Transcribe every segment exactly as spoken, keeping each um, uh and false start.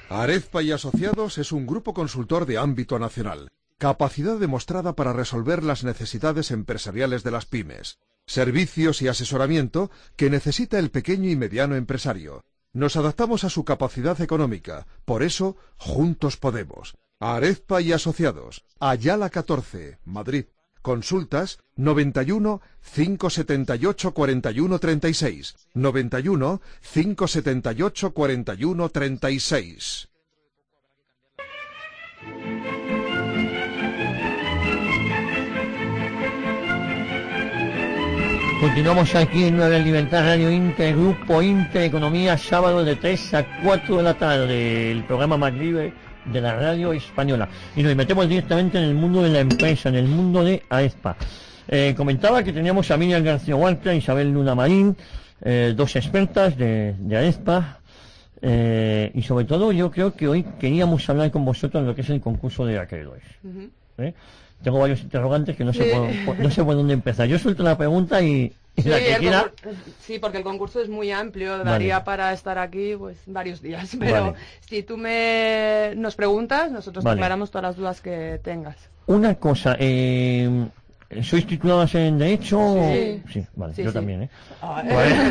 Arespa y Asociados es un grupo consultor de ámbito nacional. Capacidad demostrada para resolver las necesidades empresariales de las pymes. Servicios y asesoramiento que necesita el pequeño y mediano empresario. Nos adaptamos a su capacidad económica. Por eso, juntos podemos. Arespa y Asociados. Ayala catorce, Madrid. Consultas noventa y uno, cinco setenta y ocho, cuarenta y uno, treinta y seis. noventa y uno, cinco setenta y ocho, cuarenta y uno, treinta y seis. Continuamos aquí en Nueva Libertad Radio Inter, Grupo Inter Economía, sábado de tres a cuatro de la tarde, el programa más libre de la radio española. Y nos metemos directamente en el mundo de la empresa, en el mundo de Arespa. Eh, comentaba que teníamos a Miriam García Huerta, Isabel Luna Marín, eh, dos expertas de, de Arespa. Eh, y sobre todo yo creo que hoy queríamos hablar con vosotros de lo que es el concurso de acreedores. Uh-huh. ¿Eh? Tengo varios interrogantes que no sé, sí. por, por, no sé por dónde empezar. Yo suelto la pregunta y, y sí, la que quiera... Sí, porque el concurso es muy amplio, daría vale. para estar aquí pues varios días. Pero vale. si tú me nos preguntas, nosotros vale. te aclaramos todas las dudas que tengas. Una cosa, eh, ¿sois tituladas en Derecho? Sí, sí vale, sí, yo sí. también, ¿eh? Ah,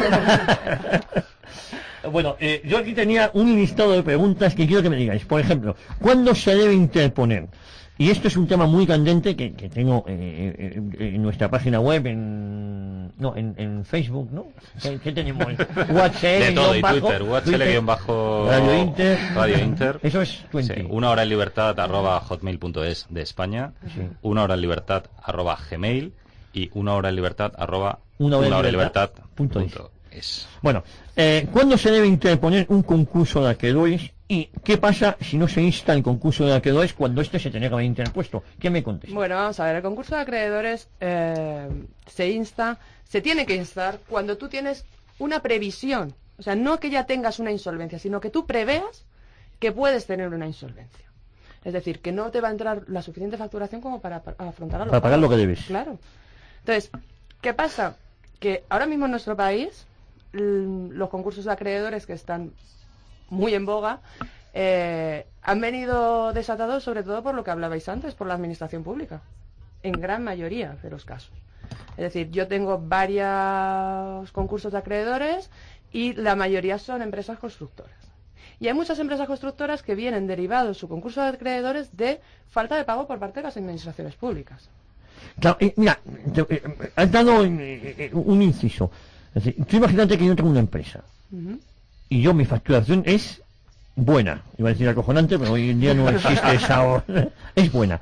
vale. Bueno, eh, yo aquí tenía un listado de preguntas que quiero que me digáis. Por ejemplo, ¿cuándo se debe interponer? Y esto es un tema muy candente que, que tengo eh, eh, en nuestra página web, en no en, en Facebook, ¿no? ¿Qué, qué tenemos? WhatsApp, de todo, y bajo, Twitter, WhatsApp bajo Radio Inter. Radio Inter. Eso es veinte. Sí, una hora en libertad arroba hotmail punto es de España, sí. una hora en libertad arroba gmail y una hora en libertad arroba una hora, una hora en libertad, libertad punto punto es. Bueno, eh, ¿cuándo se debe interponer un concurso de acreedores? ¿Y qué pasa si no se insta el concurso de acreedores cuando este se tenía que haber interpuesto? ¿Qué me contesta? Bueno, vamos a ver, el concurso de acreedores eh, se insta, se tiene que instar cuando tú tienes una previsión. O sea, no que ya tengas una insolvencia, sino que tú preveas que puedes tener una insolvencia. Es decir, que no te va a entrar la suficiente facturación como para, para afrontar a lo Para pagar lo que debes. Claro. Entonces, ¿qué pasa? Que ahora mismo en nuestro país, los concursos de acreedores que están muy en boga, eh, han venido desatados sobre todo por lo que hablabais antes, por la administración pública, en gran mayoría de los casos. Es decir, yo tengo varios concursos de acreedores y la mayoría son empresas constructoras. Y hay muchas empresas constructoras que vienen derivados su concurso de acreedores de falta de pago por parte de las administraciones públicas. Claro, eh, mira, te, eh, has dado eh, un inciso. Es decir, tú imagínate que yo tengo una empresa. Uh-huh. Y yo, mi facturación es buena. Iba a decir acojonante, pero hoy en día no existe esa... es buena.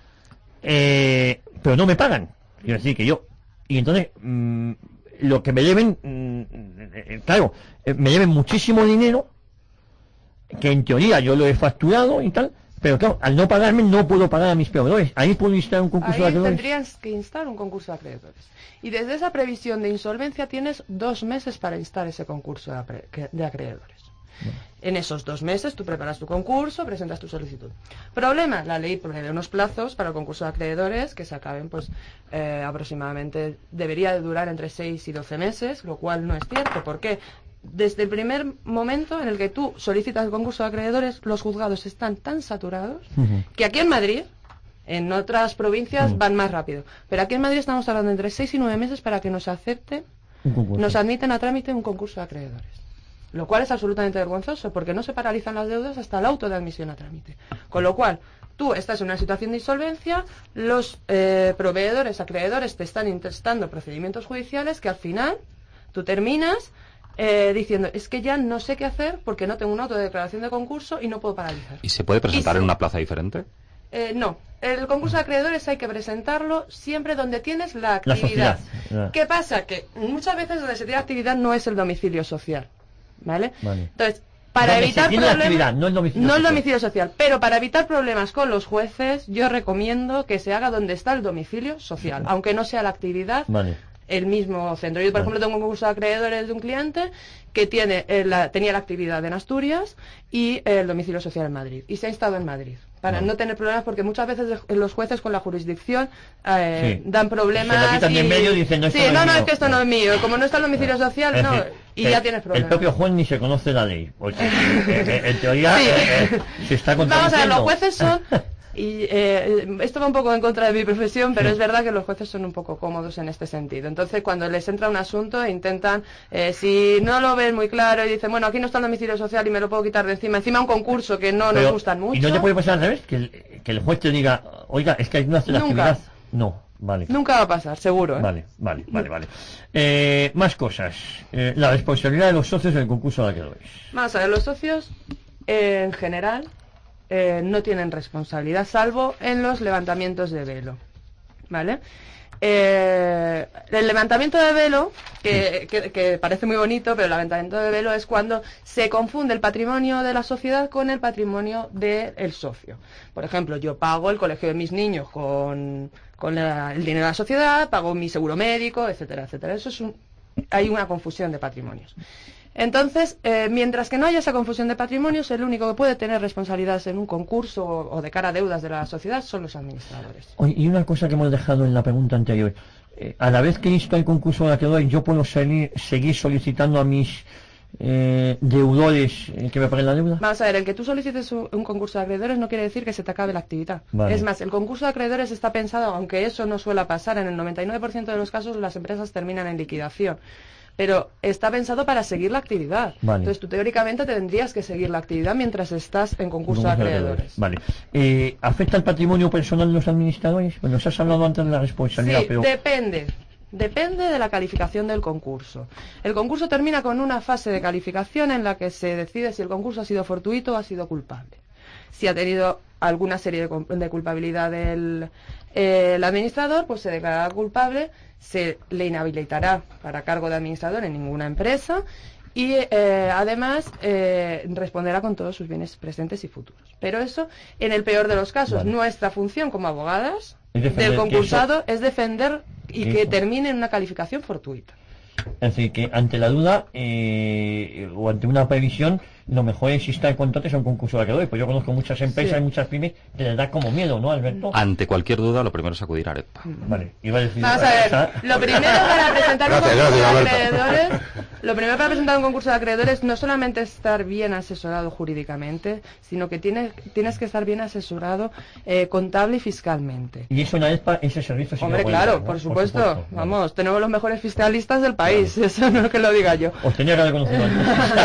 Eh, pero no me pagan. Quiero decir que yo... Y entonces, mmm, lo que me deben... Mmm, eh, claro, eh, me deben muchísimo dinero, que en teoría yo lo he facturado y tal, pero claro, al no pagarme no puedo pagar a mis proveedores. Ahí puedo instar un concurso Ahí de acreedores. Tendrías que instar un concurso de acreedores. Y desde esa previsión de insolvencia tienes dos meses para instar ese concurso de, apre- de acreedores. Bueno. En esos dos meses tú preparas tu concurso, presentas tu solicitud. Problema, la ley prevé unos plazos para el concurso de acreedores que se acaben, pues eh, aproximadamente, debería de durar entre seis y doce meses, lo cual no es cierto. ¿Por qué? Desde el primer momento en el que tú solicitas el concurso de acreedores, los juzgados están tan saturados uh-huh. que aquí en Madrid, en otras provincias uh-huh. van más rápido, pero aquí en Madrid estamos hablando entre seis y nueve meses para que nos acepten, nos admiten a trámite un concurso de acreedores. Lo cual es absolutamente vergonzoso, porque no se paralizan las deudas hasta el auto de admisión a trámite. Con lo cual, tú estás en una situación de insolvencia, los eh, proveedores, acreedores te están intentando procedimientos judiciales que al final tú terminas eh, diciendo, es que ya no sé qué hacer porque no tengo una autodeclaración de concurso y no puedo paralizar. ¿Y se puede presentar y en una plaza diferente? Eh, no, el concurso de acreedores hay que presentarlo siempre donde tienes la actividad. La ¿Qué pasa? Que muchas veces donde se tiene actividad no es el domicilio social. ¿Vale? Vale. Entonces, para donde evitar problemas, no el domicilio, no social. el domicilio social, pero para evitar problemas con los jueces, yo recomiendo que se haga donde está el domicilio social, aunque no sea la actividad vale. el mismo centro. Yo, por ejemplo, tengo un concurso de acreedores de un cliente que tiene eh, la, tenía la actividad en Asturias y eh, el domicilio social en Madrid. Y se ha instalado en Madrid, para no, no tener problemas, porque muchas veces los jueces con la jurisdicción eh, sí. dan problemas. Se lo quitan de en medio y dicen, no, sí, no, no, es que esto no es mío. Como no está el domicilio social, es no, decir, y el, ya tienes problemas. El propio juez ni se conoce la ley, porque en, en teoría sí. eh, eh, se está contradiciendo. Vamos a ver, los jueces son... Y eh, esto va un poco en contra de mi profesión, pero sí. es verdad que los jueces son un poco cómodos en este sentido. Entonces, cuando les entra un asunto, intentan, eh, si no lo ven muy claro y dicen, bueno, aquí no está el domicilio social y me lo puedo quitar de encima, encima un concurso que no pero, nos gustan mucho. ¿Y no te puede pasar al revés? Que el, que el juez te diga, oiga, es que hay una actividad. No, vale. Nunca va a pasar, seguro. ¿eh? Vale, vale, vale, vale. Eh, más cosas. Eh, la responsabilidad de los socios en el concurso de acreedores. Vamos a ver, los socios, eh, en general... Eh, no tienen responsabilidad, salvo en los levantamientos de velo, ¿vale? Eh, el levantamiento de velo, que, que, que parece muy bonito, pero el levantamiento de velo es cuando se confunde el patrimonio de la sociedad con el patrimonio del socio. Por ejemplo, yo pago el colegio de mis niños con, con la, el dinero de la sociedad, pago mi seguro médico, etcétera, etcétera. Eso es un, hay una confusión de patrimonios. Entonces, eh, mientras que no haya esa confusión de patrimonios, el único que puede tener responsabilidades en un concurso o, o de cara a deudas de la sociedad son los administradores. Oye, y una cosa que hemos dejado en la pregunta anterior. Eh, a la vez que insto el concurso de acreedores, yo puedo salir, seguir solicitando a mis eh, deudores eh, que me paguen la deuda. Vamos a ver, el que tú solicites un, un concurso de acreedores no quiere decir que se te acabe la actividad. Vale. Es más, el concurso de acreedores está pensado, aunque eso no suele pasar, en el noventa y nueve por ciento de los casos las empresas terminan en liquidación. Pero está pensado para seguir la actividad. Vale. Entonces tú teóricamente tendrías que seguir la actividad mientras estás en concurso de acreedores. Vale. Eh, ¿Afecta el patrimonio personal de los administradores? Bueno, nos has hablado antes de la responsabilidad, sí, pero... depende. Depende de la calificación del concurso. El concurso termina con una fase de calificación en la que se decide si el concurso ha sido fortuito o ha sido culpable. Si ha tenido alguna serie de, de culpabilidad del eh, el administrador, pues se declarará culpable, se le inhabilitará para cargo de administrador en ninguna empresa y eh, además eh, responderá con todos sus bienes presentes y futuros. Pero eso, en el peor de los casos, vale. Nuestra función como abogadas del concursado es defender y que, que termine en una calificación fortuita. Es decir, que ante la duda eh, o ante una previsión, lo mejor es instar contratos a un concurso de acreedores. Pues yo conozco muchas empresas y sí. muchas pymes que les da como miedo, ¿no, Alberto? Ante cualquier duda, lo primero es acudir a AREPA. Vale, iba a decir... Vamos a ver, lo primero para presentar un concurso de acreedores, lo primero para presentar un concurso de acreedores no solamente estar bien asesorado jurídicamente, sino que tienes, tienes que estar bien asesorado eh, contable y fiscalmente. Y eso en AREPA, ese servicio... Hombre, claro, dar, ¿no? por, supuesto, por supuesto. Vamos, vale. Tenemos los mejores fiscalistas del país, claro. Eso no es que lo diga yo. Os tenía que haber conocido antes.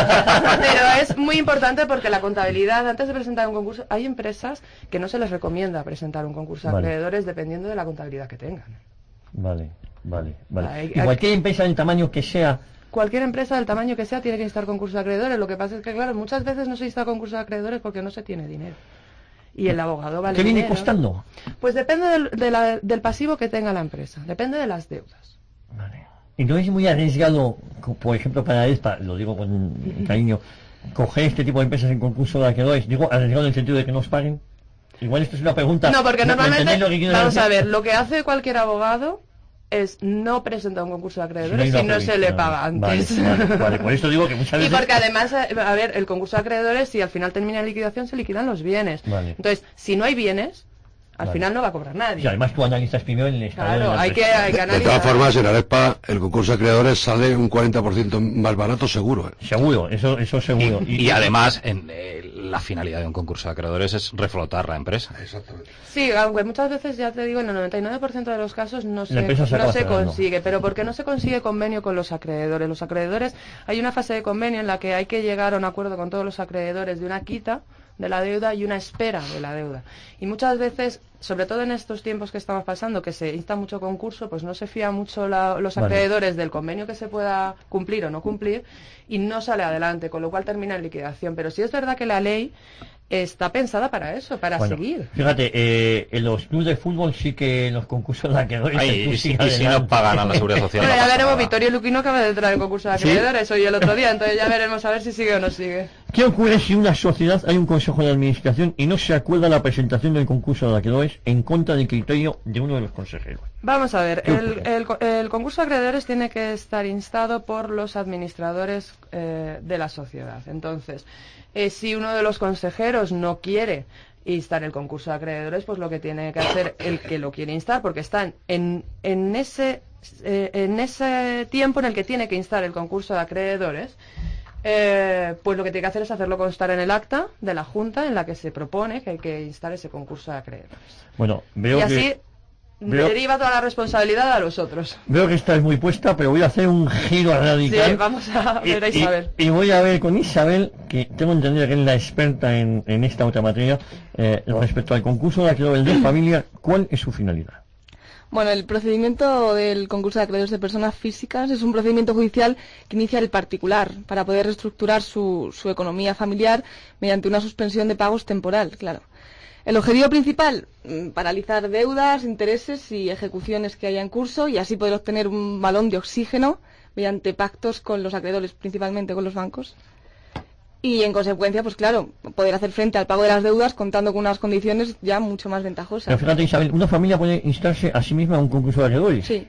Pero es muy importante porque la contabilidad, antes de presentar un concurso, hay empresas que no se les recomienda presentar un concurso de vale. acreedores dependiendo de la contabilidad que tengan. Vale, vale, vale. Hay, y cualquier hay, empresa del tamaño que sea... Cualquier empresa del tamaño que sea tiene que instar concurso de acreedores. Lo que pasa es que, claro, muchas veces no se insta concurso de acreedores porque no se tiene dinero. Y el abogado vale ¿Qué viene dinero. costando? Pues depende del, de la, del pasivo que tenga la empresa. Depende de las deudas. Vale. Y no es muy arriesgado, por ejemplo, para ESPA, lo digo con cariño, coger este tipo de empresas en concurso de acreedores. Digo, arriesgado en el sentido de que nos paguen. Igual esto es una pregunta. No, porque normalmente, lo que vamos decir? a ver, lo que hace cualquier abogado es no presentar un concurso de acreedores si no, si no se le paga antes. Vale, vale, vale, por eso digo que muchas veces... Y porque además, a ver, el concurso de acreedores, si al final termina en liquidación, se liquidan los bienes. Vale. Entonces, si no hay bienes, al vale. final no va a cobrar nadie. Y además tú analizas primero el estado claro, de la hay que, hay que analizar. De todas formas, en AREPA el concurso de acreedores sale un cuarenta por ciento más barato seguro. ¿eh? Seguro, eso eso seguro. Y, y, y además, en, eh, la finalidad de un concurso de acreedores es reflotar la empresa. Exactamente. Sí, aunque muchas veces, ya te digo, en el noventa y nueve por ciento de los casos no se, se, no se consigue. Pero porque no se consigue convenio con los acreedores. Los acreedores, hay una fase de convenio en la que hay que llegar a un acuerdo con todos los acreedores de una quita de la deuda y una espera de la deuda. Y muchas veces, sobre todo en estos tiempos que estamos pasando, que se insta mucho concurso, pues no se fía mucho la, los vale. acreedores del convenio que se pueda cumplir o no cumplir y no sale adelante, con lo cual termina en liquidación. Pero sí es verdad que la ley está pensada para eso, para bueno, seguir. Fíjate, eh, en los clubes de fútbol sí que en los concursos de acreedores... Ay, y, si, y si no pagan a la Seguridad Social... Bueno, ya veremos, Vittorio Luquino acaba de entrar en concurso de acreedores ¿Sí? hoy el otro día, entonces ya veremos a ver si sigue o no sigue. ¿Qué ocurre si una sociedad hay un consejo de administración y no se acuerda la presentación del concurso de acreedores en contra del criterio de uno de los consejeros? Vamos a ver, el, el, el concurso de acreedores tiene que estar instado por los administradores eh, de la sociedad. Entonces, eh, si uno de los consejeros no quiere instar el concurso de acreedores, pues lo que tiene que hacer el que lo quiere instar, porque están en, en ese eh, en ese tiempo en el que tiene que instar el concurso de acreedores, eh, pues lo que tiene que hacer es hacerlo constar en el acta de la Junta en la que se propone que hay que instar ese concurso de acreedores. Bueno, veo y así que... Veo, deriva toda la responsabilidad a los otros. Veo que estás muy puesta, pero voy a hacer un giro radical. Sí, vamos a ver a y, Isabel. Y, y voy a ver con Isabel, que tengo entendido que es la experta en, en esta otra materia, eh, respecto al concurso de acreedores de familia, ¿cuál es su finalidad? Bueno, el procedimiento del concurso de acreedores de personas físicas es un procedimiento judicial que inicia el particular para poder reestructurar su, su economía familiar mediante una suspensión de pagos temporal, claro. El objetivo principal, paralizar deudas, intereses y ejecuciones que haya en curso y así poder obtener un balón de oxígeno mediante pactos con los acreedores, principalmente con los bancos. Y en consecuencia, pues claro, poder hacer frente al pago de las deudas contando con unas condiciones ya mucho más ventajosas. Pero fíjate, Isabel, ¿una familia puede instarse a sí misma a un concurso de acreedores? Sí.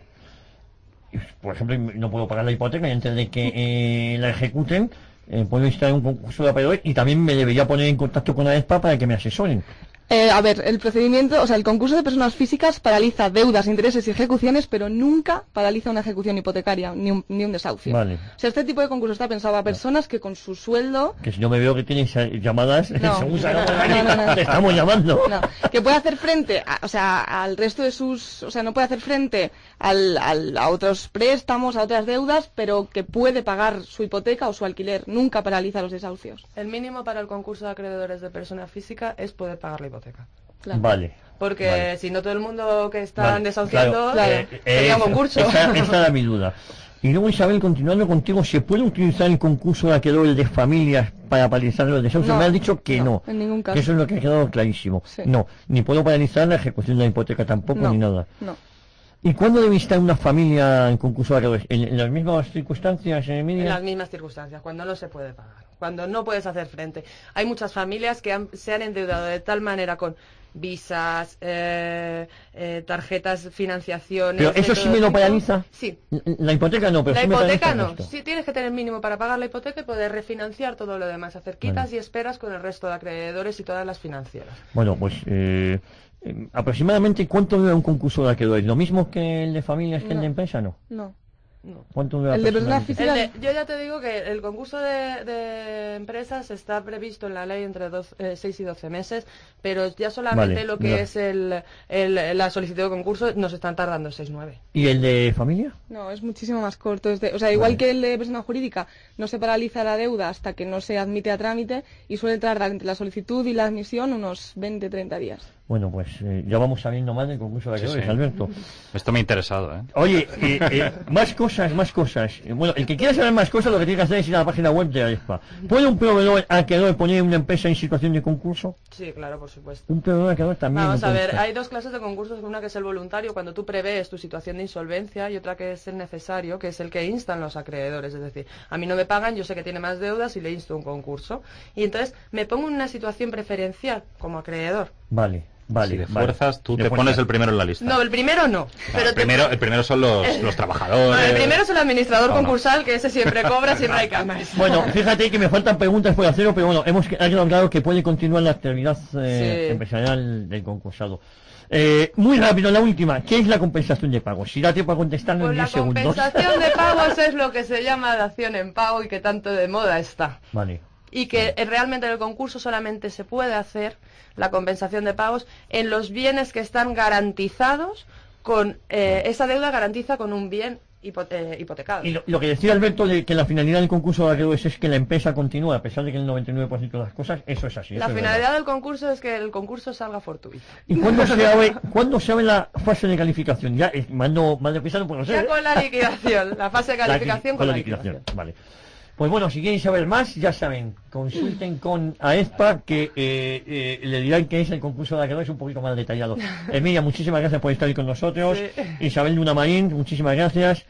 Por ejemplo, no puedo pagar la hipoteca y antes de que eh, la ejecuten, eh, puedo instar un concurso de acreedores y también me debería poner en contacto con AESPA para que me asesoren. Eh, a ver, el procedimiento, o sea, el concurso de personas físicas paraliza deudas, intereses y ejecuciones, pero nunca paraliza una ejecución hipotecaria, ni un, ni un desahucio. Vale. O sea, este tipo de concurso está pensado a personas que con su sueldo... Que si yo me veo que tienes llamadas, no, según no, no, no, no. te estamos llamando. No, que puede hacer frente, a, o sea, al resto de sus... O sea, no puede hacer frente al, al, a otros préstamos, a otras deudas, pero que puede pagar su hipoteca o su alquiler. Nunca paraliza los desahucios. El mínimo para el concurso de acreedores de persona física es poder pagar la hipoteca. Claro. Vale. Porque vale. si no todo el mundo que están vale, desahuciando, claro, eh, eh, sería eh, un concurso. Esa, esa era mi duda. Y luego, Isabel, continuando contigo, ¿se puede utilizar el concurso de acreedores de familias para paralizar los desahucios? No, me has dicho que no, no. En ningún caso. Que eso es lo que ha quedado clarísimo. Sí. No, ni puedo paralizar la ejecución de la hipoteca tampoco, no, ni nada. No. ¿Y cuándo debe estar una familia en concurso de acreedores? ¿En, en las mismas circunstancias, Emilia? En las mismas circunstancias, cuando no se puede pagar, cuando no puedes hacer frente. Hay muchas familias que han, se han endeudado de tal manera con visas, eh, eh, tarjetas, financiaciones... ¿Pero eso sí me lo paraliza? Sí. La hipoteca no, pero la sí me hipoteca paraliza no. esto. Sí tienes que tener mínimo para pagar la hipoteca y poder refinanciar todo lo demás, hacer quitas vale. y esperas con el resto de acreedores y todas las financieras. Bueno, pues... Eh... Eh, aproximadamente ¿cuánto dura un concurso de acreedores? ¿Lo mismo que el de familias que no. el de empresa? No. No. No. ¿Cuánto dura? El de personas físicas. El de, yo ya te digo que el concurso de, de empresas está previsto en la ley entre seis y doce meses, pero ya solamente vale, lo que ya. es el, el, la solicitud de concurso nos están tardando seis nueve. ¿Y el de familia? No, es muchísimo más corto. Es de, o sea, igual vale. que el de persona jurídica, no se paraliza la deuda hasta que no se admite a trámite y suele tardar entre la solicitud y la admisión unos veinte a treinta días. Bueno, pues eh, ya vamos sabiendo más del concurso de acreedores, sí, sí. Alberto. Esto me ha interesado, ¿eh? Oye, eh, eh, más cosas, más cosas. Eh, Bueno, el que quiera saber más cosas, lo que tiene que hacer es ir a la página web de AESPA. ¿Puede un proveedor acreedor poner una empresa en situación de concurso? Sí, claro, por supuesto. Un proveedor acreedor también. Vamos a ver, entonces. hay dos clases de concursos, una que es el voluntario, cuando tú prevés tu situación de insolvencia, y otra que es el necesario, que es el que instan los acreedores. Es decir, a mí no me pagan, yo sé que tiene más deudas y le insto un concurso. Y entonces me pongo en una situación preferencial como acreedor. Vale. Vale, si de vale. fuerzas, tú de te fuerzas. pones el primero en la lista. No, el primero no. Claro, pero el, te- primero, el primero son los, los trabajadores. Bueno, el primero es el administrador No, no. concursal, que ese siempre cobra, siempre hay camas. Bueno, fíjate que me faltan preguntas por hacer, pero bueno, hemos que- ha quedado claro que puede continuar la actividad eh, Sí. empresarial del concursado. Eh, muy rápido, la última. ¿Qué es la compensación de pagos? Si da tiempo a contestarlo en Pues la diez segundos. compensación de pagos es lo que se llama dación en pago y que tanto de moda está. Vale. Y que eh, realmente en el concurso solamente se puede hacer la compensación de pagos en los bienes que están garantizados con eh, esa deuda garantiza con un bien hipo- eh, hipotecado. Y lo, lo que decía Alberto de que la finalidad del concurso de acreedores es que la empresa continúe, a pesar de que el noventa y nueve por ciento de las cosas, eso es así. La eso es finalidad verdad. del concurso es que el concurso salga fortuito. ¿Y cuándo se abre, cuándo se abre la fase de calificación? Ya, eh, mando, mando deprisa, no puedo ser. Ya con la liquidación, la fase de La- calificación con la liquidación. Vale. Pues bueno, si quieren saber más, ya saben, consulten con AESPA, que eh, eh, le dirán que es el concurso de acreedores un poquito más detallado. Emilia, muchísimas gracias por estar ahí con nosotros. Sí. Isabel Luna Marín, muchísimas gracias.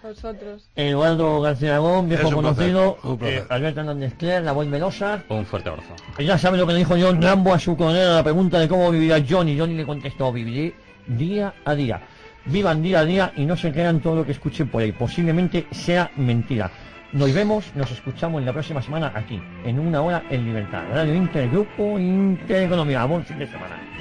Vosotros. Eduardo García Aragón, viejo Es un conocido, placer, un placer. eh, Alberto Hernández Cler, la voz melosa. Un fuerte abrazo. Ya sabe lo que le dijo John Rambo a su coronel a la pregunta de cómo vivirá Johnny. Johnny le contestó, viviré día a día. Vivan día a día y no se crean todo lo que escuchen por ahí. Posiblemente sea mentira. Nos vemos, nos escuchamos en la próxima semana aquí, en Una Hora en Libertad. Radio Intergrupo Intereconomía. Buen fin de semana.